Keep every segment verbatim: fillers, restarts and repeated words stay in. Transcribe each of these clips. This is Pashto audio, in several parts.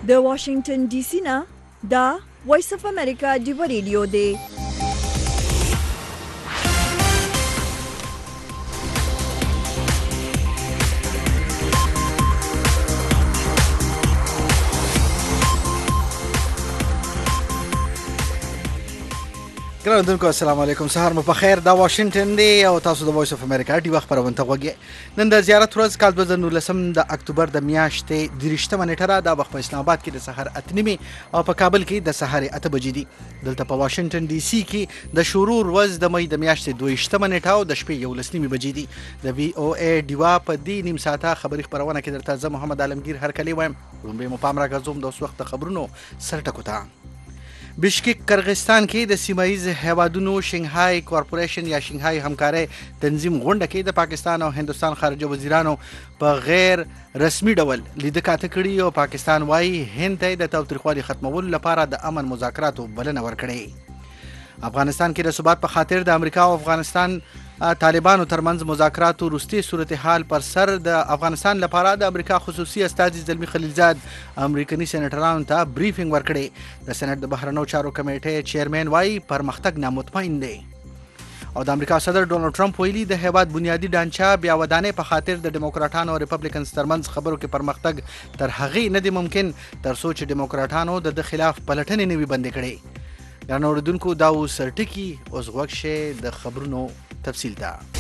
د واشنگټن ډي سي نه دا وایس اف امریکا ډیو ریډیو دی. ګرانو اوریدونکو السلام علیکم، سهار مو په خیر. دا واشنگټن دی او تاسو د وایس اف امریکا ډیو خبرونه ته غوږی. نن د زیارت ورځ کال دوه زره نولسم د اکتوبر د میاشتې دېرشمه نیټه را. دا وخت په اسلام آباد کې د سحر اته نیمې او په کابل کې د سحر اته بجې دي. دلته په واشنگټن ډي سي کې د شروع ورځ د مې د میاشتې دویشتمه نیټه او د شپې یولس نیمې بجې دي. د وی او ای ډیوا په دې نیم ساعته خبري خبرونه کې درته زه محمد عالمگیر هرکلی وایم. لومبې مو پام راګرځوم د اوس وخت د خبرونو سرټکو ته. بشکک قرغستان کې د سیمایي هیوادونو شنګهای کارپوریشن یا شنګهای همکاري تنظیم غونډه کې د پاکستان او هندستان خارجه وزیرانو په غیر رسمي ډول لیده کاته کړي او پاکستان وايي هند ته د تاوتریخوالي ختمولو لپاره د امن مذاکراتو بلنه ورکړي. افغانستان کې د ثبات په خاطر د امریکا او افغانستان طالبانو ترمنځ مذاکراتو وروستي صورتحال پر سر د افغانستان لپاره د امریکا خصوصي استازي زلمی خلیلزاد امریکایي سېنیټرانو ته بریفینګ ورکړی. د سېنات د بهرنیو چارو کمیټې چیرمن وايي پرمختګ نامطمئن دی. او د امریکا صدر ډونالد ټرمپ ویلي د هیواد بنیادی ډانچه بیا ودانې په خاطر د ډیموکراټانو او ریپبلیکنز ترمنځ خبرو کې پرمختګ تر هغې نه دی ممکن تر څو چې ډیموکراټانو د ده خلاف پلټنې نه وي بندې کړي. ګرانو اوریدونکو دا اوس سرټکي اوس غوږ شئ د خبرونو تفصیل ته.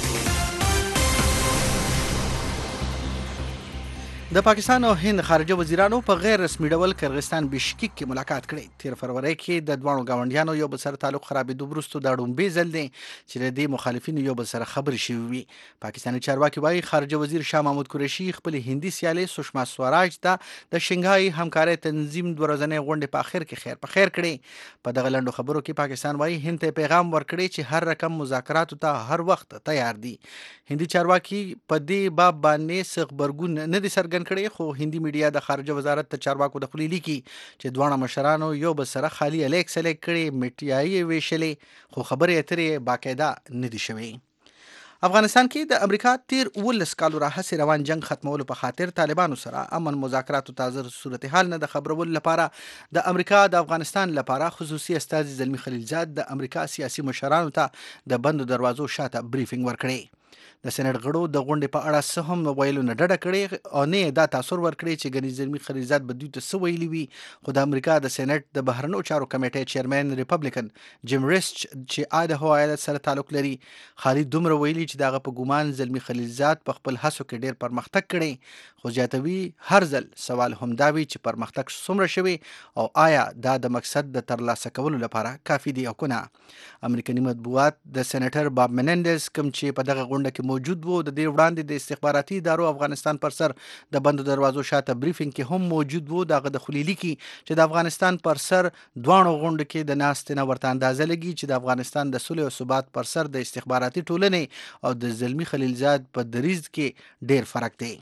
د پاکستان او هند خارجه وزیرانو په غیر رسمي ډول قرغستان بشکک کې ملاقات کړی. تیر فروری کې د دوانو گاونډیانو یو بل سره تعلق خرابېدو وروسته دا ډومبې ځل دی چې د دې مخالفینو یو بل سره خبرې شوې وي. پاکستاني چارواکي وایي خارجه وزیر شاه محمود قریشي خپل هندي سیالۍ سشما سوراج ته د شنګهای همکاري تنظیم دوه ورځنۍ غونډې په اخر کې خیر په خیر کړي. په دغه لنډو خبرو کې پاکستان وایي هند ته پیغام ورکړی چې هر رقم مذاکراتو ته هر وخت تیار دي. هندي چارواکي په دې باب باندې څه غبرګون نه دي څرګند کړي، خو هندي میډیا د خارجه وزارت ته چارواکو د خپلې لیکي چې دواړه مشرانو یو بل سره خالي الیک سلیک کړي، میټیایي ویشلې، خو خبرې اترې باقاعده نه دي شوي. افغانستان کې د امریکا تیر اوولس کالو راهیسې روان جنگ ختمولو په خاطر طالبانو سره امن مذاکراتو تازه صورتحال نه د خبرولو لپاره د امریکا د افغانستان لپاره خصوصي استازي زلمی خلیلزاد د امریکا سیاسي مشرانو ته د بندو دروازو شاته بریفینګ ورکړی. د سېنات غړو د غونډې په اړه څه هم ویلو نه ډډه کړې او نه دا تاثر ورکړی چې ګنې زلمي خلیلزاد به دوی ته څه ویلي وي. خو د امریکا د سېنات د بهرنیو چارو کمیټې چیرمن ریپبلیکن جیم ریسچ چې آیداهو ایالت سره تعلق لري خالي دومره ویلي چې دغه په ګومان زلمي خلیلزاد په خپل هڅو کې ډېر پرمختګ کړی. خو زیاتوي هر ځل سوال همدا وي چې پرمختګ څومره شوی او آیا دا د مقصد د ترلاسه کولو لپاره کافي دی او که نه. امریکایي مطبوعات د سېنیټر باب منندز کوم چې په دغه غونډه کې موجود وو د دې وړاندې د استخباراتي ادارو افغانستان پر سر د بندو دروازو شاته بریفینګ کې هم موجود وو. دغه د خولي لیکي چې د افغانستان پر سر دواړو غونډو کې د ناستې نه ورته اندازه لګي چې د افغانستان د صلح او ثبات پر سر د استخباراتي ټولنې او د زلمي خلیلزاد په دریځ کې ډیر فرق دی.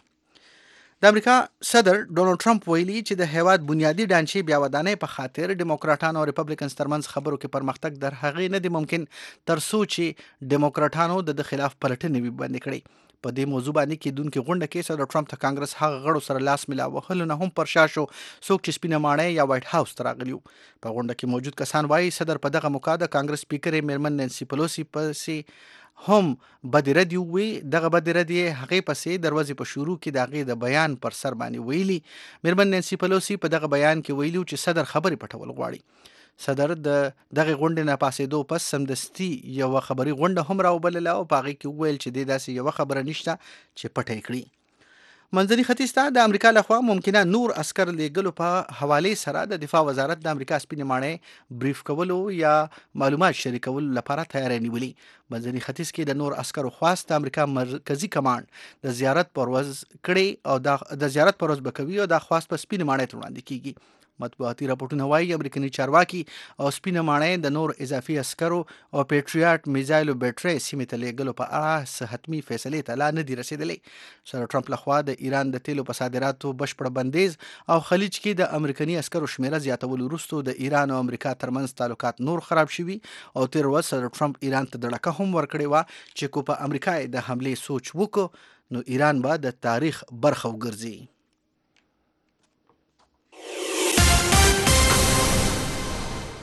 د امریکا صدر ډونالد ټرمپ ویلي چې د هیواد بنیادی ډانچې بیا ودانې په خاطر ډیموکراټانو او ریپبلیکنز ترمنځ خبرو کې پرمختګ در هغې نه دی ممکن تر څو چې ډیموکراټانو د ده خلاف پلټنې وي بندې کړي. په دې موضوع باندې کېدونکې غونډه کې صدر ټرمپ ته کانګرس هغه غړو سره لاس ملا وهلو نه هم پر شا شو څوک چې سپینه ماڼۍ یا وایټ هاوس ته راغلي وو. په غونډه کې موجود کسان وایي صدر په دغه موقع د کانګرس سپیکرې میرمن نانسي پلوسی پسې هم بدې ردې وویلې. دغه بدې ردې هغې پسې د ورځې په شروع کې د هغې د بیان پر سر باندې ویلي. میرمن نانسي پلوسی په دغه بیان کې ویلي چې صدر خبرې پټول غواړي. صدر د دغه غونډې نه پاسېدو پس سمدستي یوه خبري غونډه هم راوبلله او په هغې کې وویل چې دې داسې یوه خبره نشته چې پټه یې کړي. منځني ختیځ ته د امریکا لخوا ممکنه نور عسکر لیږلو په حوالې سره د دفاع وزارت د امریکا سپینې ماڼۍ بریف کولو یا معلومات شریکولو لپاره تیاری نیولي. منځني ختیځ کې د نور عسکرو خواست د امریکا مرکزي کمانډ د زیارت پر ورځ کړي او د زیارت پر ورځ به کوي او دا خواست په سپینې ماڼۍ ته وړاندې کیږي. مطبوعاتي راپورټونه وایي امریکایي چارواکي او سپینه ماڼۍ د نور اضافي عسکرو او پیټریاټ میزایلو بیټرۍ سیمې ته لیږلو په اړه څه حتمي فیصلې ته لا نه دي رسېدلې. صدر ټرمپ لخوا د ایران د تیلو په صادراتو بشپړ بندیز او خلیج کې د امریکایي عسکرو شمیره زیاتولو وروسته د ایران او امریکا ترمنځ تعلقات نور خراب شوي او تیر ورځ صدر ټرمپ ایران ته دړکه هم ورکړې وه چې کو په امریکا د حملې سوچ وکړو نو ایران به د تاریخ برخه وګرځي.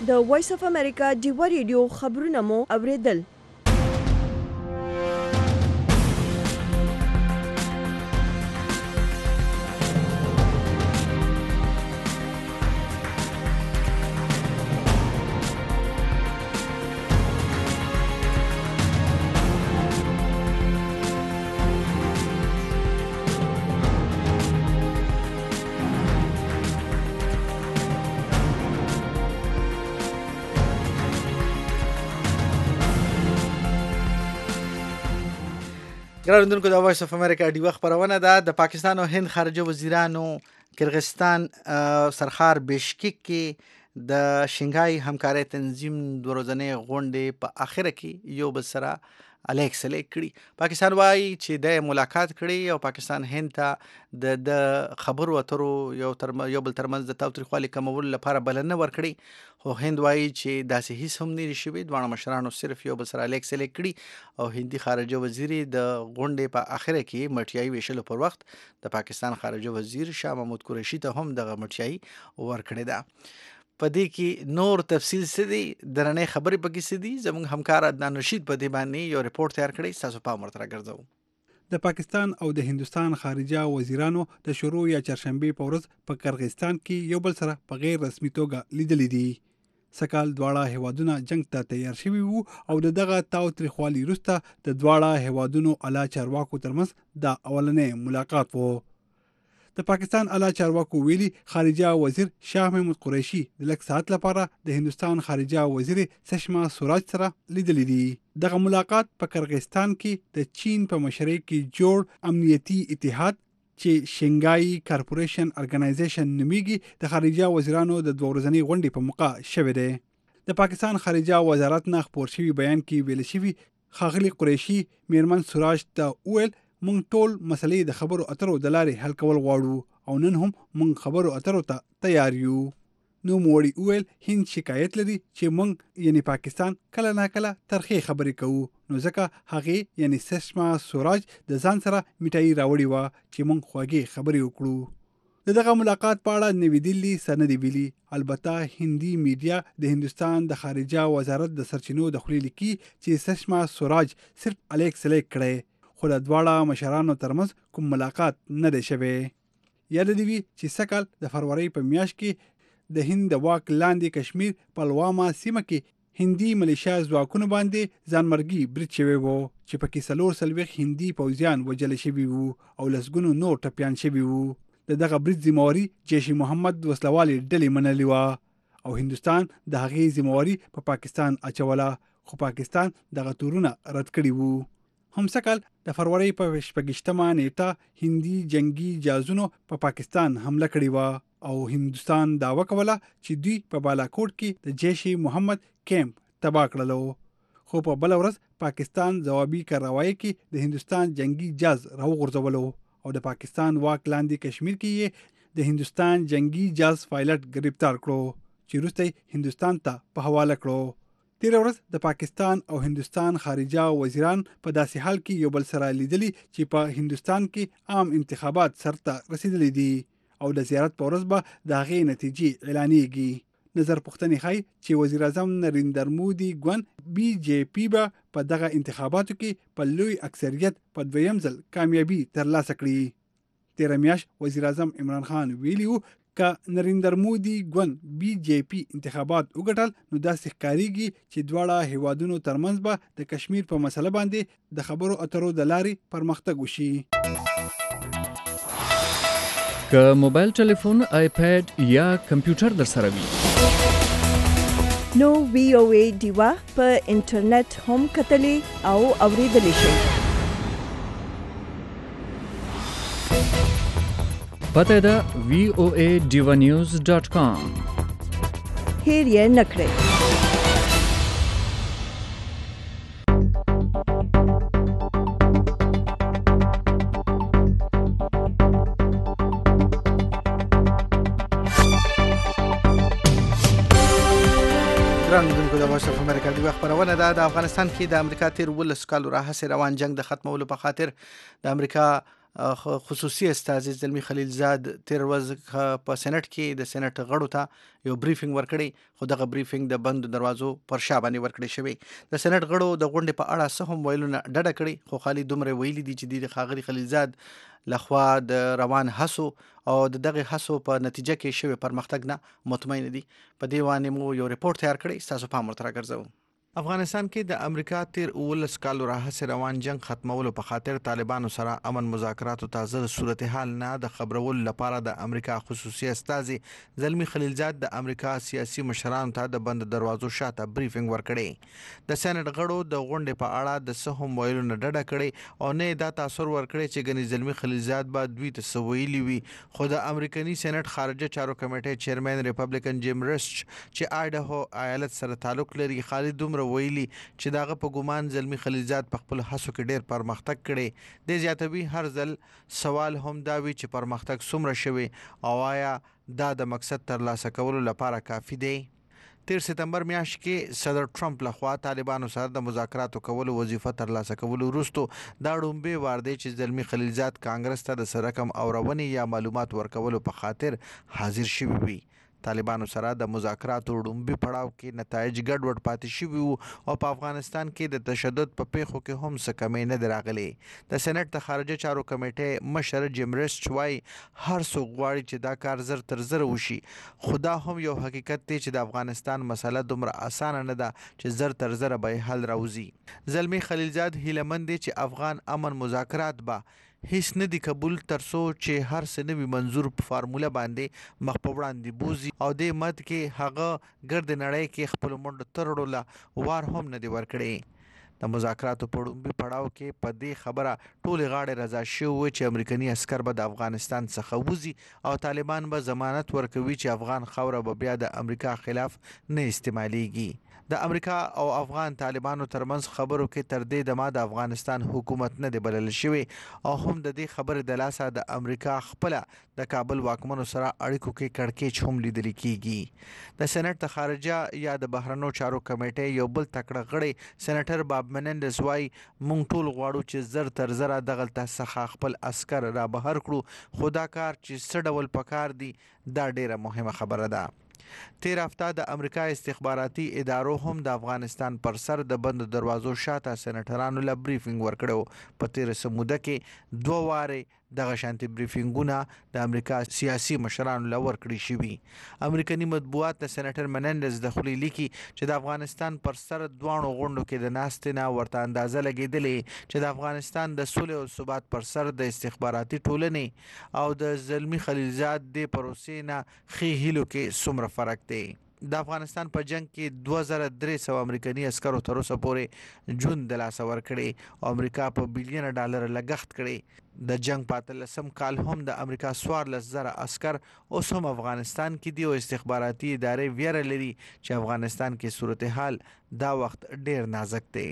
د وایس اف امریکا ډیوا ریډیو خبرونه مو اوریدل. ګرانوندونکو د وایس اف امریکا ډیوا خبرونه ده. د پاکستان او هند خارجه وزیرانو کرغستان سرخار بشکک کې د شنګای همکارۍ تنظیم د ورځنۍ غونډې په اخره کې یو بل سره الیک سلیک کړي. پاکستان وایي چې د ملاقات کړي او پاکستان هند ته د د خبرو اترو یو تر یو بل ترمنځ د تاوتریخوالي کمولو لپاره بلنه ورکړي، خو هند وایي چې داسې هیڅ هم نه شوي. دواړه مشرانو صرف یو بل سره الیک سلیک کړي او هندي خارجه وزیر د غونډې په اخره کې مټیایي ویشلو پر وخت د پاکستان خارجه وزیر شاه محمود قریشي ته هم دغه مټیایي ورکړې ده. په دې کې نور تفصیل څه دي، درنې خبرې پکې څه دي، زموږ همکار عدنان رشید په دې باندې یو ریپورت تیار کړی، تاسو پام ورته راګرځوو. د پاکستان او د هندستان خارجه وزیرانو د شروع یا چهارشنبه په ورځ په کرغستان کې یو بل سره په غیر رسمي توګه لیدلې دي. سکهال دواړه هیوادونه جنگ ته تیار شوي وو او د دغه تاوتریخوالي وروسته د دواړه هیوادونو اعلی چارواکو ترمنځ د اولنې ملاقات وو. د پاکستان اعلی چارواکو ویلي خارجه وزیر شاه محمود قریشي د لږ ساعت لپاره د هندستان خارجه وزیر سشما سوراج سره لیدلې دي. دغه ملاقات په کرغستان کې د چین په مشرۍ کې جوړ امنیتي اتحاد چې شنګای کارپوریشن ارګنایزیشن نومیږي د خارجه وزیرانو د دوه ورځنۍ غونډې په موقع شوې ده. د پاکستان خارجه وزارت نه خپور شوی بیان کې ویل شوی ښاغلي قریشي میرمن سوراج ته وویل مونږ ټول مسلې د خبرو اترو د لارې حل کول غواړو او نن هم مونږ خبرو اترو ته تیار یو. نو موړي وویل هند شکایت لري چې مونږ یعنی پاکستان کله نه کله ترخې خبرې کوو، نو ځکه هغې یعنی سشما سوراج د ځان سره میټایي راوړې وه چې مونږ خوږې خبرې وکړو. د دغه ملاقات په اړه نوی دلی څه نه دي ویلي. البته هندي میډیا د هندستان د خارجه وزارت د سرچینو د خولې لیکي چې سشما سوراج صرف الیک سلیک کړی، خو د دواړه مشرانو ترمنځ کوم ملاقات نه دی شوی. یاد دی وي چې سکهال د فروری په میاشت کې د هند د واک لاندې کشمیر پلواما سیمه کې هندي ملیشیا ځواکونو باندې ځانمرګي برید شوی وو چې پکې څلور څلوېښت هندي پوځیان وژل شوي وو او لسګونو نور ټپیان شوي وو. د دغه برید ذمهواري جیش محمد وسلوالې ډلې منلې وه او هندوستان د هغې ذمهواري په پاکستان اچوله، خو پاکستان دغه تورونه رد کړي وو. همسکهال د فروری په شپږشتمه نیټه هندي جنگي جهازونو په پا پاکستان حمله کړې وه او هندوستان دعوه کوله چې دوی په بالاکوټ کې د جیش محمد کیمپ تباه کړلو، خو په بل ورځ پاکستان ځوابي کارروایي کې د هندوستان جنگي جهاز راوغورځولو او د پاکستان واک لاندې کشمیر کې یې د هندوستان جنگي جهاز پایلټ گرفتار کړو چې وروسته هندوستان ته په حواله کړو. تیر ورځ د پاکستان او هندوستان خارجه وزیران په داسې حال کې یو بل سره لیدلي چې په هندوستان کې عام انتخابات سرته رسیدلي دي او د زیارت په ورځ به د هغې نتیجې اعلانېږي. نظر پوښتنې ښایي چې وزیر اعظم نریندر مودي ګوند بی جے پی به په دغه انتخاباتو کې په لوی اکثریت په دویم ځل کامیابي ترلاسه کړي. تیره میاشت وزیر اعظم عمران خان ویلي وو که نریندر مودي ګوند بی جے پی انتخابات وګټل نو داسې ښکارېږي چې دواړه هیوادونو ترمنځ به د کشمیر په مسله باندې د خبرو اترو د لارې پرمختګ وشي. که موبایل ټلیفون، آیپیډ یا کمپیوټر در سره وي نو وی او ای ډیوا په انټرنیټ هم کتلی او اوریدلی شئ. پته ده وی او ای ډیوا نیوز ډاٹ کام. هیر یې نه کړئ. ګرانوندونکو د وایس اف امریکا ډیوا خبرونه ده. د افغانستان کې د امریکا تیر ولس کالو راهیسې روان جنگ د ختمولو په خاطر د امریکا خصوصي استاذ زلمی خلیلزاد تیر ورځ په سېنات کې د سېنات غړو ته یو بریفینګ ورکړی، خو دغه بریفینګ د بند دروازو پر شا باندې ورکړی شوی. د سېنات غړو د غونډې په اړه څه هم ویلونه ډډه کړې، خو خالي دومره ویلي دي چې د ښاغلي خلیلزاد لخوا د روان هڅو او د دغه هڅو په نتیجه کې شوی پرمختګ نه مطمئن دي. په دې باندې مو یو ریپورت تیار کړی، تاسو پام ورته راګرځوم. افغانستان کې د امریکا تیر اولس کالو راهیسې روان جنگ ختمولو په خاطر طالبانو سره امن مذاکراتو تازه صورتحال نه د خبرولو لپاره د امریکا خصوصي استازي زلمی خلیلزاد د امریکا سیاسي مشرانو ته د بند دروازو شاته بریفینګ ورکړي. د سېنات غړو د غونډې په اړه د څه هم ویلو نه ډډه کړې او نه دا تاثر ورکړي چې ګنې زلمی خلیلزاد به دوی ته څه ویلي وي. خو د امریکایي سېنات خارجه چارو کمیټې چیرمن ریپبلیکن جیم ریسچ چې آیډاهو ایالت سره تعلق لري، خالد دومره ویلي چې داغه په ګومان زلمی خلیلزاد په خپل هڅو کې ډیر پرمختګ کړي. د زیاتوي هر ځل سوال هم دا وی چې پرمختګ څومره شوی او آیا دا د مقصد ترلاسه کولو لپاره کافي دی. تیر سپتمبر میاشت کې صدر ټرمپ لخوا طالبانو سره د مذاکراتو کولو وظیفه ترلاسه کولو وروسته دا ډومبه وارده چې زلمی خلیلزاد کانګرس ته د سرکم او رونی یا معلومات ورکولو په خاطر حاضر شوی وي. طالبانو سره د مذاکراتو ډومبي پړاو کې نتایج ګډوډ پاتې شوي وو او په افغانستان کې د تشدد په پیښو کې هم څه کمی نه دی راغلی. د سېنات د خارجه چارو کمیټې مشر جیم ریسچ وایي هر څوک غواړي چې دا کار زر تر زر وشي، خو دا هم یو حقیقت دی چې د افغانستان مسله دومره اسانه نه ده چې زر تر زر به حل راوځي. زلمی خلیلزاد هیلهمند دی چې افغان امن مذاکرات به هیڅ نه دی قبول ترڅو چې هر څه نوي منظور په فارموله باندې مخ په وړاندې بوزي او د مد کې هغه ګرد نړۍ کې خپل منډ ترړو وار هم نه دی ورکړي. د مذاکراتو په ډومبي پړاو کې په دې خبره ټول غاړې رضا شوی چې امریکایي عسكر به د افغانستان څخه وځي او طالبان به ضمانت ورکوي چې افغان خوره به بیا د امریکا خلاف نه استعماليږي. د امریکا او افغان طالبانو ترمنځ خبرو کې تر دې دمه د افغانستان حکومت نه دی بلل شوی او هم د دې خبرې د لاسه د امریکا خپل د کابل واکمنو سره اړیکو کې کړکېچ هم لیدل کیږي. د سېنات د خارجه یا د بهرنیو چارو کمیټې یو بل تکړه غړی سېناتر باب منندز وايي مونږ ټول غواړو چې زر تر زر دغلته څخه خپل عسكر را بهر کړو، خو دا کار چې څه ډول پکار دی دا ډیره مهمه خبره ده. تیر هفته د امریکا استخباراتي ادارو هم د افغانستان پر سر د بند دروازو شاته سېناترانو له بریفینګ ورکړو. په تیر سموده کې دوه واره دغه شانتي بریفینګونه د امریکا سیاسي مشرانو له ورکړي شوي. امریکایي مطبوعات د سېناتر منندز د خلی لیکي چې د افغانستان پر سر دوانو غونډو کې د ناستې نه ورته اندازه لګېدلې چې د افغانستان د سولې او ثبات پر سر د استخباراتي ټولنې او د زلمی خلیلزاد د پروسې نه خې هیلو کې څومره فرق دی. د افغانستان په جنگ کې دوه زره درې سوه امریکایي عسکرو تر اوسه پورې ژوند د لاسه ورکړي او امریکا په بلیونه ډالر لګښت کړي. د جنگ په اتلسم کال هم د امریکا څوارلس زره عسکر اوس هم افغانستان کې دي او استخباراتي ادارې ویره لري چې افغانستان کې صورتحال دا وخت ډیر نازک دی.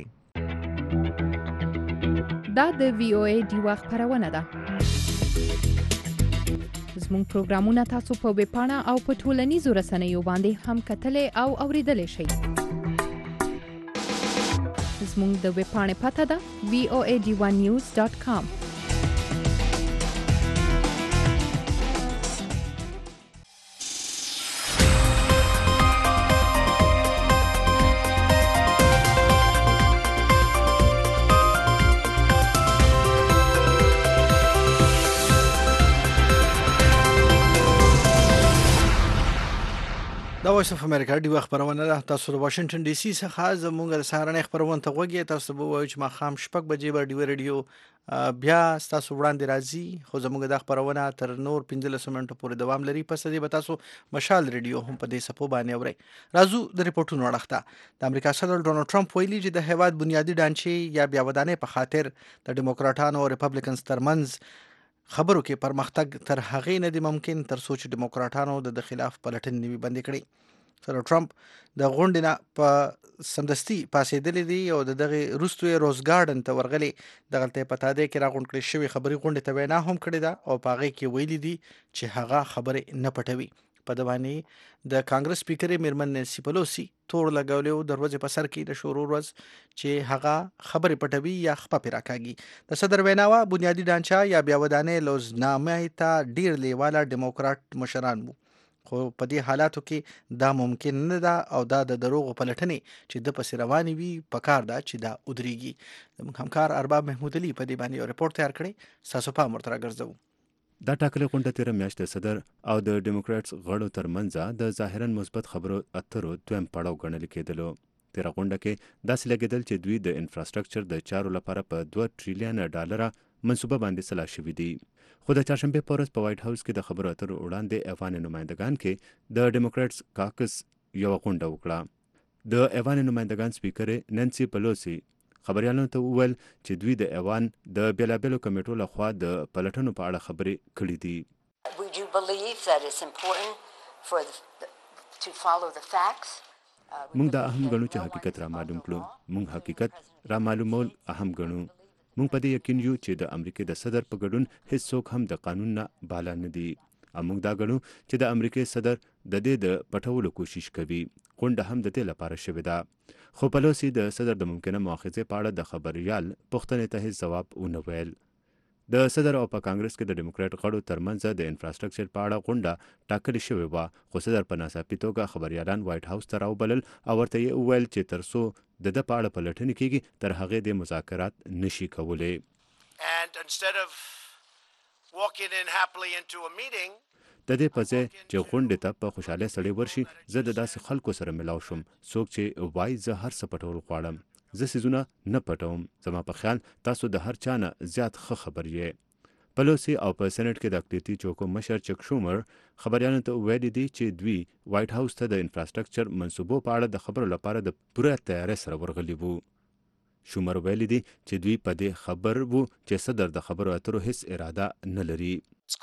دا د وی او ای ډیوا خبرونه ده. زموږ پروګرامونه تاسو په ویب پاڼه او په ټولنیزو رسنیو باندې هم کتلای او اوریدلای شئ. زموږ د ویب پاڼې پته ده وی او ای ډی ون نیوز ډاټ کام. دا وایس اف امریکا دی خبرونه ده. تاسو د واشنگټن ډي سي څخه زموږ د سهارنې خبرونه ته وګورئ. تاسو به وایو چې ما خام شپږ بجې بر دی رادیو بیا تاسو وړاندې راځي، خو زموږ د خبرونه تر نور پنځلس منټو پورې دوام لري. پس دې به تاسو مشال رادیو هم په دې سپو باندې اورئ. راځو د ریپورتونو وړاندې. د امریکا صدر ډونالد ټرمپ ویلي چې د هیواد بنیادی ډانچې یا بیا ودانې په خاطر د ډیموکراټانو او ریپبلیکنز ترمنځ خبرو کې پرمختګ تر هغې نه دی ممکن تر څو چې ډیموکراټانو د خلاف پلټنې نوي بندي کړي. صدر ټرمپ د غونډې نه په سمدستي پاسېدلی دی او د دغه وروسته یې روز ګارډن ته ورغلی. دغلته په تادې کې راغونډ کړې شوې خبري غونډې ته وینا هم کړې ده او په هغې کې ویلي دي چې هغه خبرې نه پټوي. په د باندې د کانګرس سپیکر میرمن نانسي پلوسی تور لګولو د ورځې په سر کې د شروع ورځ چې هغه خبرې پټوي یا خپه پرا کاږي. د صدر ویناوه بنیادی ډانچه یا بیا ودانې لوزنامه ته ډیر لیواله ډیموکرات مشران وو، خو په دې حالاتو کې دا ممکن نه ده او دا د دروغو پلټنې چې د پس رواني وي په کار ده چې دا ودرېږي. زموږ همکار ارباب محمود علي په دې باندې یو رپورټ تیار کړی، ستاسو پام ورته راګرځوو. دا ټاکلې غونډه تېره میاشت د صدر او د ډیموکراتس غړو ترمنځ د ظاهرا مثبت خبرو اترو دویم پړاو ګڼل کېدلو. تېره غونډه کې داسې لګېدل چې دوی د انفراستراکچر د چارو لپاره په دوه ټریلیونه ډالره منصوبه باندې سلا شوي دي. خو د چهارشنبې په ورځ په وایټ هاوس کې د خبرو اترو وړاندې ایوان نمایندګان کې د ډیموکراتس کاکس یوه غونډه وکړه. د ایوان نمایندګان سپیکر نانسي پلوسی خبريالانو ته وویل چې دوی د ایوان د بیلابیلو کمیټو لخوا د پلټنو په اړه خبرې کړې دي. موږ دا اهم ګڼو چې حقیقت را معلوم کړو. موږ حقیقت را معلومول اهم ګڼو. موږ په دې یقین یو چې د امریکای د صدر په ګډون هیڅوک هم د قانون نه بالا نه دي. موږ دا ګڼو چې د امریکای صدر د دې د پټولو کوشش کوي. غونډه هم د دې لپاره شوې ده. خو پلوسی د صدر د ممکنه مؤاخذې په اړه د خبريال پوښتنې ته هیڅ ځواب ونه ویل. د صدر او په کانګرس کې د ډیموکرات غړو ترمنځ د انفراستراکچر په اړه غونډه ټاکلې شوې وه، خو صدر په ناڅاپي توګه خبريالان وایټ هاوس ته راوبلل او ورته یې وویل چې تر څو د ده په اړه پلټنې کېږي تر هغې د مذاکرات نشي کولی. د دې په ځای چې غونډې ته په خوشحالۍ سړی ورشي، زه د داسې خلکو سره ملاو شم څوک چې وایي زه هر څه پټول غواړم. زه څیزونه نه پټوم. زما په خیال تاسو د هر چا نه زیات ښه خبر یې. پلوسی او په سېنټ کې د اقلیتي چوکو مشر چک شومر خبريالانو ته ویلي دي چې دوی وایټ هاوس ته د انفراستراکچر منصوبو په اړه د خبرو لپاره د پوره تیارۍ سره ورغلي وو. شومر ویلي دي چې دوی په دې خبر وو چې صدر د خبرو اترو هیڅ اراده نه لري.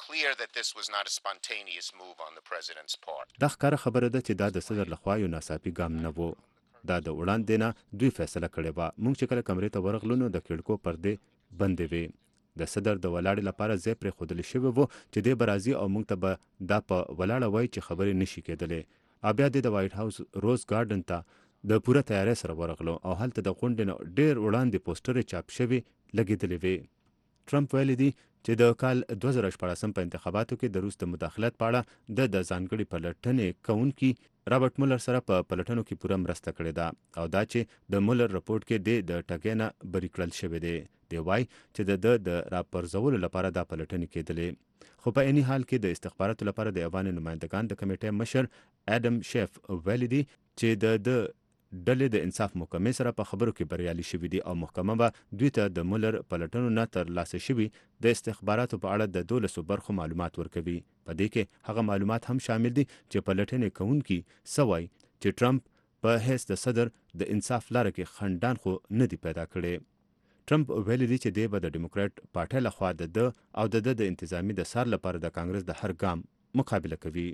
دا ښکاره خبره ده چې دا د صدر لخوا یو ناڅاپي ګام نه و. دا د وړاندې نه دوی فیصله کړې وه. موږ چې کله کمرې ته ورغلو نو د کړکو پردې بندې وې. د صدر د ولاړې لپاره ځای پرېښودل شوی و چې دی به راځي او موږ ته به دا په ولاړه وایي چې خبرې نشي کېدلی. او بیا دی د وایټ هاوس روز ګارډن ته د پوره تیارۍ سره ورغلو او هلته د غونډې نه ډېر وړاندې پوسټرې چاپ شوي لګېدلې وې. ټرمپ ویلي دي چې د کال دوه زره شپاړسم په انتخاباتو کې د روس د مداخلت په اړه د د ځانګړي پلټنې کوونکي رابرټ مولر سره په پلټنو کې پوره مرسته کړې ده او دا چې د مولر رپورټ کې دی د ټګۍ نه بری کړل شوی دی. دی وایي چې د ده د راپرځولو لپاره دا پلټنې کېدلې. خو په عیني حال کې د استخباراتو لپاره د ایوان نمایندګان د کمیټې مشر اډم شیف ویلي دي چې د د ډلې د انصاف محکمې سره په خبرو کې بریالي شوي دي او محکمه به دوی ته د مولر پلټنو نه ترلاسه شوي د استخباراتو په اړه د دولسو برخو معلومات ورکوي. په دې کې هغه معلومات هم شامل دي چې پلټنې کوونکي څه وایي چې ټرمپ په حیث د صدر د انصاف لاره کې خنډان خو نه دي پیدا کړي. ټرمپ ویلي دي چې دی به د ډیموکرات پارټۍ لخوا د ده او د ده د انتظامی د سار لپاره د کانګرس د هر ګام مقابله کوي.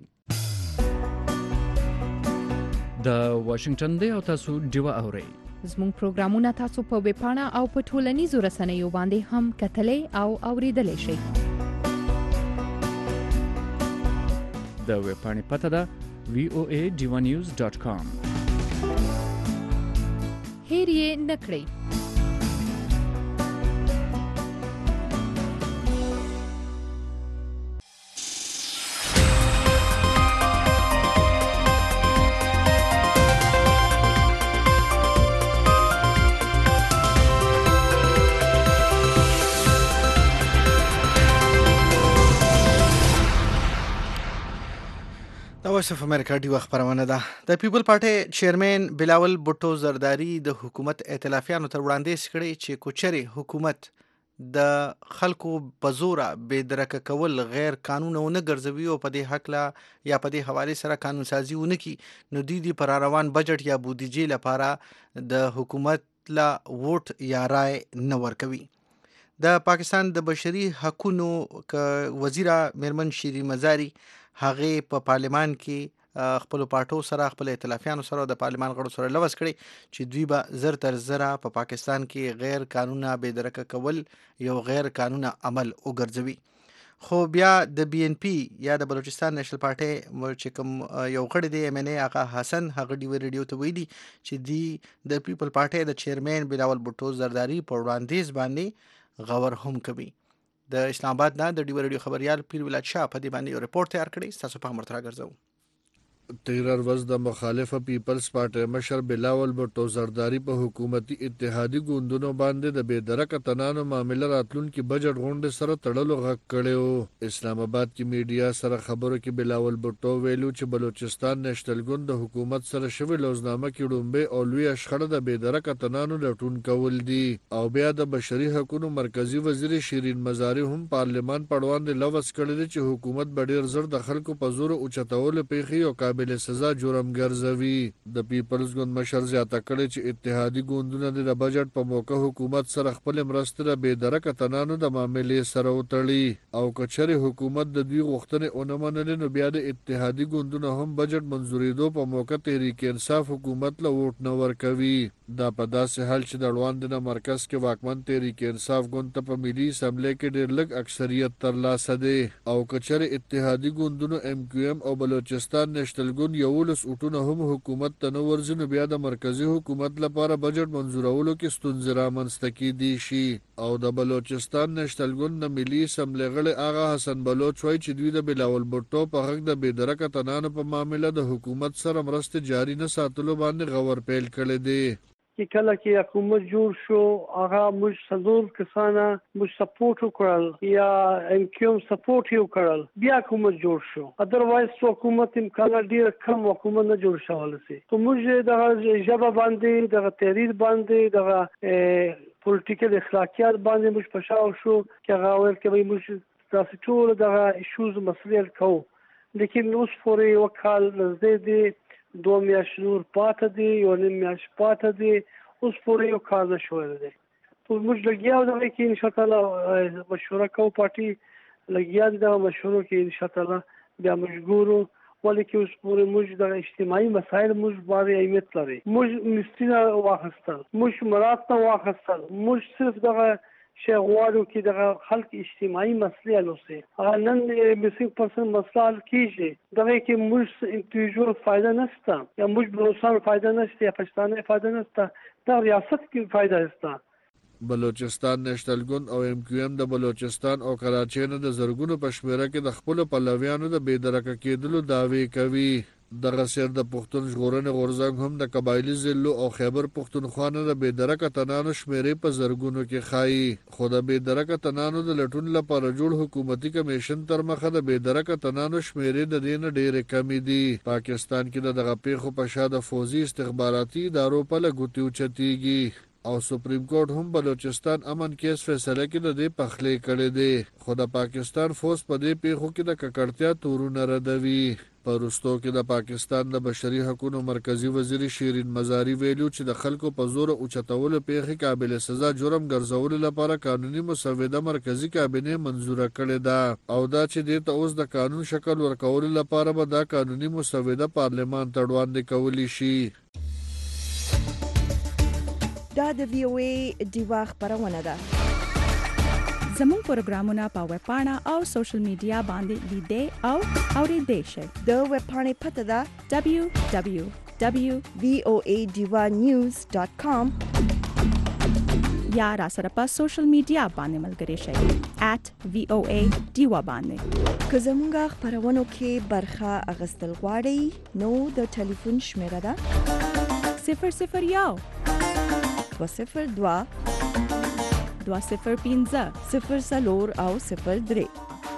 د واشنگټن دی او تاسو ډیوه اورئ. زموږ پروګرامونه تاسو په ویبپاڼه او په ټولنیزو رسنیو باندې هم کتلی او اوریدلی شئ. د ویبپاڼې پته ده وی او ای ډیوه نیوز ډاټ کام. هیر یې نه کړئ. وایس اف امریکا ډیوه خبرونه ده. د پیپل پارټي چیرمن بلاول بوټو زرداری د حکومت ائتلافیانو تر وړاندیز کړی چې کوچري حکومت د خلکو په زوره بې درکه کول غیر قانوني او نه ګرځوي او په دې حق لا یا په دې حواله سره قانون سازي ونه کی نو د دې پر روان بجټ یا بودیجې لپاره د حکومت لا ووټ یا رائے نه ورکوي. د پاکستان د بشري حقوقو وزیره میرمن شیرین مزاری هغه په پارلمان کې خپل پارټو سره خپل ائتلافیانو سره د پارلمان غړو سره لوس کړي چې دوی به زر تر زره په پا پاکستان کې غیر قانوني بې درکه کول یو غیر قانوني عمل وګرځوي. خو بیا د بی ان پی یا د بلوچستان نېشنل پارټي چې کوم یو غړی دی ایم ان ای هغه حسن هغه ډیو ریډیو ته ویلي چې دی د پیپل پارټي د چیرمن بلاول بوټو زرداری په وړاندیز باندې غور هم کوي. د اسلام آباد نه د ډیو ریډیو خبريال پیر ولایت شاه په دې باندې یو ریپورت تیار کړی. تاسو په مرترا ګرځو. تیرر ورځ د مخالفه پیپلز پارټي مشر بلاول بوټو زرداری په حکومتي اتحادي ګوندونو باندې د بېدرکه تنانو معاملې راتلونکي بجټ غونډې سره تړلو غږ کړی. اسلام آباد کې میډیا سره خبرو کې بلاول بوټو ویلو چې بلوچستان نېشنل ګوند د حکومت سره شوی لوزنامه کې ډومبه او لوی شخړه د بېدرکه تنانو لټون کول دي او بیا د بشري حقوقو مرکزی وزیر شیرین مزاری هم پارلمان پړوان د لوث کړی چې حکومت بډیر زر د خلکو په زور اوچتول پیخي او قابل سزا جرم ګرځوي. د پیپلز ګوند مشر زیاته کړی چې اتحادي ګوندونه د بجټ په موقع حکومت سره خپل مرستې را بېدرکه تنانو د معاملې سره وتړي او کچري حکومت د دوی غوښتنې ونه منلې نو بیا د اتحادي ګوندونو هم بجټ منزورېدو په موقع تحریک انصاف حکومت له ووټ نه ورکوي. دا په داسې حال چې د اړوند د مرکز کې واکمن تحریک انصاف ګوند ته په ملي اسمبلی کې ډېر لږ اکثریت ترلاسه دی او کچري اتحادي ګوندونو ایم کیو ایم او بلوچستان نېشنل ګوند یولس اوټونه هم حکومت ته نه ورځي نو بیا د مرکزی حکومت لپاره بجټ منظورولو کې ستونزې رامنځته کیدی شي. او د بلوچستان نېشنل ګوند د ملي اسمبلی غړي آغا حسن بلوچ وایي چې دوی د بلاول بوټو په حق د بېدرکه تنانو په معامله د حکومت سره مرستې جاري نه ساتلو باندې غور پیل کړی دی. چې کله کې حکومت جوړ شو هغه موږ څلور کسانه موږ سپورټ وکړل یا ام کیو ایم سپورټ یې وکړل بیا حکومت جوړ شو. ادروایز حکومت امکان ډیر کم حکومت نه جوړ شول سي. ته موږ دغه ژبه باندې دغه تحریر باندې دغه پولیټیکل اخلاقیات باندې موږ پښاو شو چې هغه ول کې موږ تاسو ټول دغه ایشوز مسلې کوو. لیکن اوس پورې وکال نزدې دو میاشت نور پاته دی یو نیم میاشت پاته دی اوس پورې یو کار نه شوی دی. تو موږ لګیا دغه کې ان شاء الله مشوره کوو پارټي لګیا دي دغه مشورو کې ان شاء الله بیا مجبورو ولې کې اوس پورې موږ د اجتماعي مسایل موږ باندې اهمیت لري. موږ مستینه واخیستل موږ مراد ته واخیستل موږ صرف دغه شی غواړو چې دغه خلک اجتماعي مسلې حل وسي. نن بیسیک پرسن مسله حل کیږي دغه کې موږ انډیویډوال فایده نشته یا موږ بلوچستان فایده نشته یا پښتانه فایده نشته دا ریاست کې فایده نشته. بلوچستان نېشنل ګوند او ایم کیو ایم د بلوچستان او کراچۍ نه د زرګونو په شمېره کې د خپلو پلویانو د بېدرکه کېدلو دعوې کوي. دغه سیر د پښتون ژغورنې غورځنګ هم د قبایلي ضلعو او خیبر پښتونخوا نه د بېدرکه تنانو شمېرې په زرګونو کې ښایي. خو د بېدرکه تنانو د لټون لپاره جوړ حکومتي کمیشن تر مخه د بېدرکه تنانو شمېرې د دې نه ډېرې کمې دي. پاکستان کې د دغه پیښو په شا د فوزي استخباراتي ادارو پله ګوتې اوچتېږي او سپریم کورټ هم بلوچستان امن کیس فیصله کې د دې پخلی کړی دی. خو د پاکستان فوز په دې پیښو کې د ککړتیا تورونه ردوي. په وروستو کې د پاکستان د بشري حقوقو مرکزی وزیر شیرین مزاری ویلو چې د خلکو په زور اوچتولو پیښې قابل سزا جرم ګرځولو لپاره قانوني مسوده مرکزی کابینه منزوره کړې ده او دا چې دې ته اوس د قانون شکل ورکولو لپاره به دا قانوني مسوده پارلمان ته وړاندې کولی شي. دا د وی او ای دیوا خبرونه ده. زموږ پروګرامونه په ویب پاڼه او سوشل میډیا باندې لیدئ او اوریدئ شئ. د ویب پاڼې پته ده دبلیو دبلیو دبلیو وی او ای دیوا نیوز ډاټ کام یا را سره په سوشل میډیا باندې ملګري شئ ایٹ وی او ای دیوا باندې. که زموږ خبرونو کې برخه اخیستل غواړئ نو د ټلیفون شمیره ده صفر صفر یو دوه صفر دوه دوه صفر پنځه صفر څلور او صفر درې.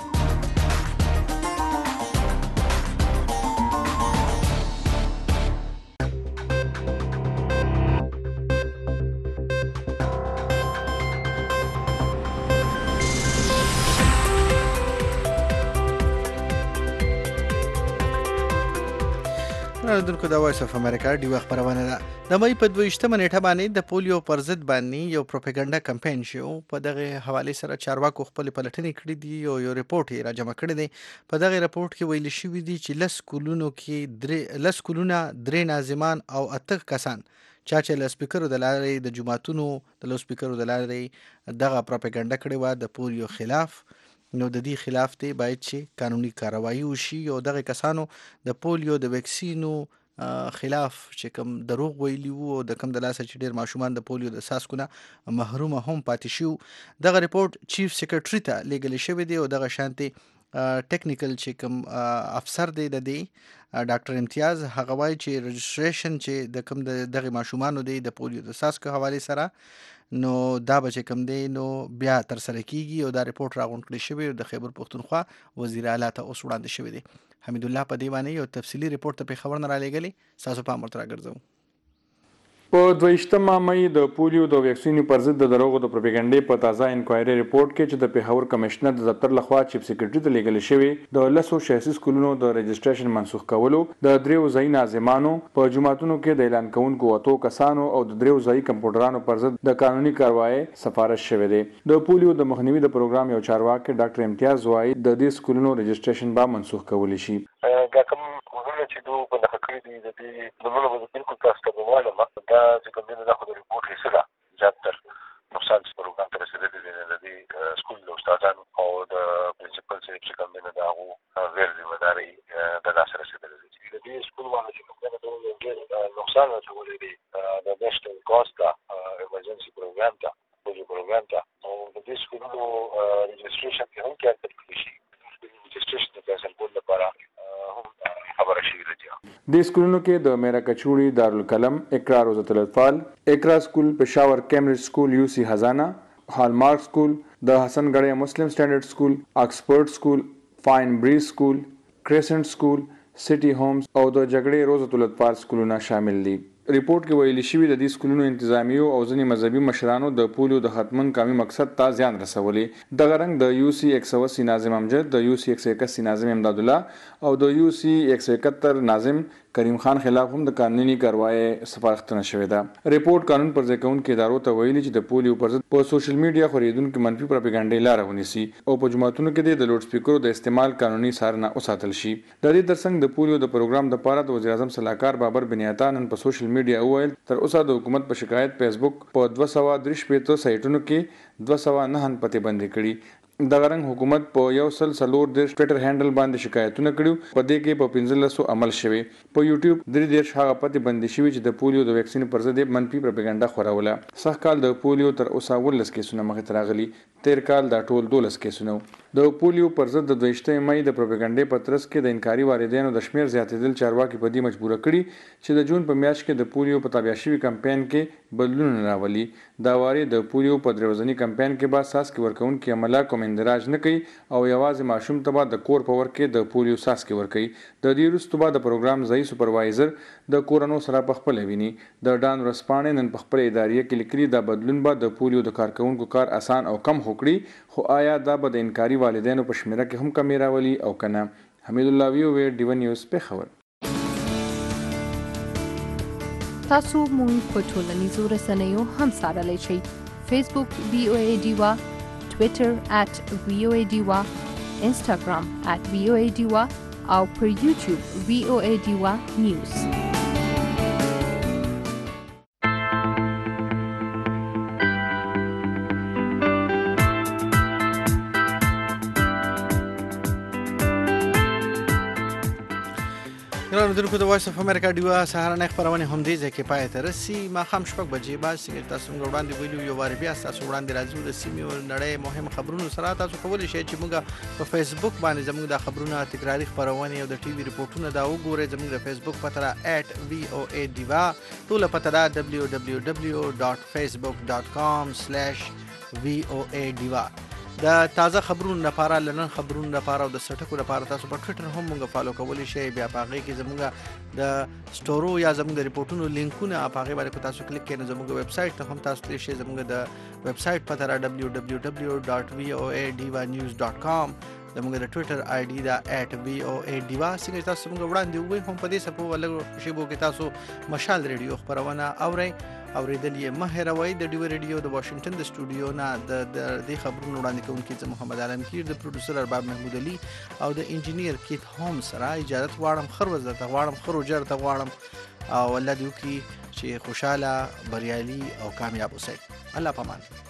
دلته د وایس اف امریکا ډیو خبرونه ده. د مې په دویشتمه نیټه باندې د پولیو پر ضد باندې یو پروپاګاندا کمپاین شو. په دغه حواله سره چارواکو خپل پلټنې کړې دي او یو ریپورت یې راجمع کړی دی. په دغه ریپورت کې ویل شوی دی چې لس کلونو کې درې لس کلونه درې ناظمان او اته کسان چا چې له سپیکرو د لارې د جماعتونو د لو سپیکرو د لارې دغه پروپاګاندا کړې و د پولیو خلاف نو د دې خلاف دی باید چې قانوني کاروایی وشي او دغه کسانو د پولیو د ویکسینو خلاف چې کوم دروغ ویلي وو او د کوم د لاسه چې ډیر ماشومان د پولیو د څاڅکو نه محرومه هم پاتې شو. دغه ریپورت چیف سیکریټري ته لیږل شوی دی او دغه شانتي ټیکنیکل چې کوم افسر دی د دې ډاکټر امتیاز هغه وایي چې رجسټریشن چې د کوم دغه ماشومانو دی د پولیو د څاڅکو حواله سره نو دا به چې کوم دی نو بیا تر سره کیږي او دا ریپورت راغونډ کړی شوی د خیبر پښتونخوا وزیر اعلی ته اوس وړاندې شوی دی. حمید الله په دی باندې یو تفصیلی ریپورت ته خبر نه را لېږلی تاسو په امر تر راګرځو. په دویشتمه مئی د پولیو د ویکسینو پر ضد د دروغو د پروپاګاندا په تازه انکوایري ریپورت کې چې د پیښور کمشنر د دفتر لخوا چیف سیکریټري ته لیږل شوی د لسو شخصي سکولونو د رجسټریشن منسوخ کولو د دریو ځای ناظمانو په جماعتونو کې د اعلان کوونکو اتو کسانو او د دریو ځای کمپیوټرانو پر ضد د قانوني کاروایی سفارش شوی دی. د پولیو د مخنیوي د پروګرام یو چارواکي ډاکټر امتیاز وایي د دې سکولونو رجسټریشن به منسوخ کولی شي. دا کوم ورونه چې دوی په دغه کړی دي د دې نومونه به بالکل تاسو ته ووایم دا چې کوم دي دا خو د ریپورت حصہ ده زیاتر نقصان پروګرام ته رسیدلی دی د دې سکول د استادانو او د پرنسپل چې کوم دي دا هغه غیر ذمہ داری د لاس رسیدلی دي چې د دې سکول باندې چې کوم دي د نقصان راځولې دي د نېشنل کاست ایمرجنسي پروګرام ته پروژه پروګرام ته او د دې سکولونو رجسټریشن کې هم کې کړی شي رجسټریشن د کانسل لپاره خبره شوې ده. د سکولونو کې د میرا کچوړي دارالقلم اقرا روزة الاطفال اقرا سکول پېښور کیمبرج سکول یو سی خزانه هالمارک سکول د حسن ګړی مسلم سټانډرډ سکول آکسفورد سکول فاین بریز سکول کریسنټ سکول سټي هومز او د جګړې روزة الاطفال سکولونه شامل دي. ریپورت کې ویل شوی د دې سکولونو انتظامیو او ځینې مذهبي مشرانو د پولیو د ختمن کامي مقصد ته زیان رسولې. دغه رنګ د یو سی ایک سو اسی ناظم امجد د یو سی ایک سو اکاسی ناظم امداد الله او د یو سی ایک سو اکہتر ناظم کریم خان خلاف هم د قانوني کاروایی سپارښتنه شوې ده. ریپورت قانون پر ځای کوونکو ادارو ته ویلي چې د پولیو پر ضد په سوشل میډیا خورېدونکو منفي پروپاګاندا لاره ونیسي او په جماعتونو کې د لوډ سپیکرو د استعمال قانوني څارنه وساتل شي. د دې ترڅنګ د پولیو د پروګرام لپاره د وزیر اعظم صلاحکار بابر بن عطا نن په سوشل میډیا وویل تر اوسه د حکومت په شکایت فیسبوک په دوه سوه درې شپېته سایټونو کې دوه سوه نهه پتې بندي کړي. دغه رنګ حکومت په یو سل څلور دیرش ټویټر هینډل باندې شکایتونه کړي په دې کې په پنځلسو عمل شوی. په یوټیوب درې دیرش هغه پتې بندي شوي چې د پولیو د ویکسین پر ضد منفي پروپاګاندا خوروله. سږ کال د پولیو تر اوسه ولس کیسونه مخې ته راغلي. تیر کال دا ټول دولس کیسونه. د پولیو پر ضد د دویشتمې مئی د پروپاګاندا په ترڅ کې د انکاري واردینو د شمیر زیاتېدل چارواکي په دې مجبور کړي چې د جون په میاشت کې د پولیو په تابع شوي کمپاین کې بدلون راولي. دا واري د پولیو په دروازنی کمپاین کې با څاڅکي ورکوونکي عمله کوم اندراج نه کوي او یوازې ماشوم ته به د کور په ور کې د پولیو څاڅکي ورکوي. د دې وروسته به د پروګرام ځای سپروایزر د کورونو سره په خپل ویني. د ډان ورسپانې نن په خپل ادارې کې لیکلي دا بدلون به د پولیو د کارکونکو کار اسان او کم وکړي خو آیا دا به د انکاري والدینو په شمیره کې هم کمی راولي او کنه. حمید الله ویو وی ډیو نیوز پیښور. تاسو مونږ په ټولنیزو رسنیو هم څارلی شئ. فیسبوک وی او ای ډیوا، ټویټر ات وی او ای ډیوا، انسټاګرام ات وی او ای ډیوا او پر یوټیوب وی او ای ډیوا نیوز. دونکو د وایس اف امریکا ډیوا سهارنۍ خپرونې هم دې ځای کې پای ته رسي. ماښام شپږ بجې بعد څنګه تاسو موږ وړاندې ویلو یو وارې بیا تاسو وړاندې راځو د سیمې او نړۍ مهم خبرونو سره. تاسو کولی شئ چې موږ په فیسبوک باندې زموږ د خبرونه تکراري خپرونې او د ټي وي ریپورټونه دا وګورئ. زموږ د فیسبوک پته ده ایټ وی او ای ډیوا، ټوله پته ده ډبلیو ډبلیو ډبلیو ډاټ فیسبوک ډاټ کام سلیش وی او ای ډیوا. د تازه خبرونو لپاره لنن خبرونو لپاره او د سټکو لپاره تاسو په ټویټر هم موږ فالو کولی شئ. بیا په هغې کې زموږ د سټورو یا زموږ د ریپورټونو لینکونه په هغې باندې که تاسو کلیک کړئ نو زموږ ویب سایټ ته هم تاسو تللی شئ. زموږ د ویب سایټ پته را ډبلیو ډبلیو ډبلیو ډاټ وی او ای ډیوا نیوز ډاټ کام. زموږ د ټویټر آی ډي دا ایټ وی او ای ډیوا. څنګه تاسو موږ وړاندې ووایي هم په دې څپو لږو شیبو کې تاسو مشال ریډیو خپرونه اورئ. اورېدل یې مه هېروئ. د ډیو ریډیو د واشنګټن د سټوډیو نه د دې خبرونو وړاندې کوونکي زه محمد عالمگیر، د پروډوسر ارباب محمود علي او د انجینیر کیت هوم سره اجازت غواړم. ښه ورځ درته غواړم، ښه روژه درته غواړم او الله دې وکړي چې خوشحاله، بریالي او کامیاب اوسئ. الله پامان.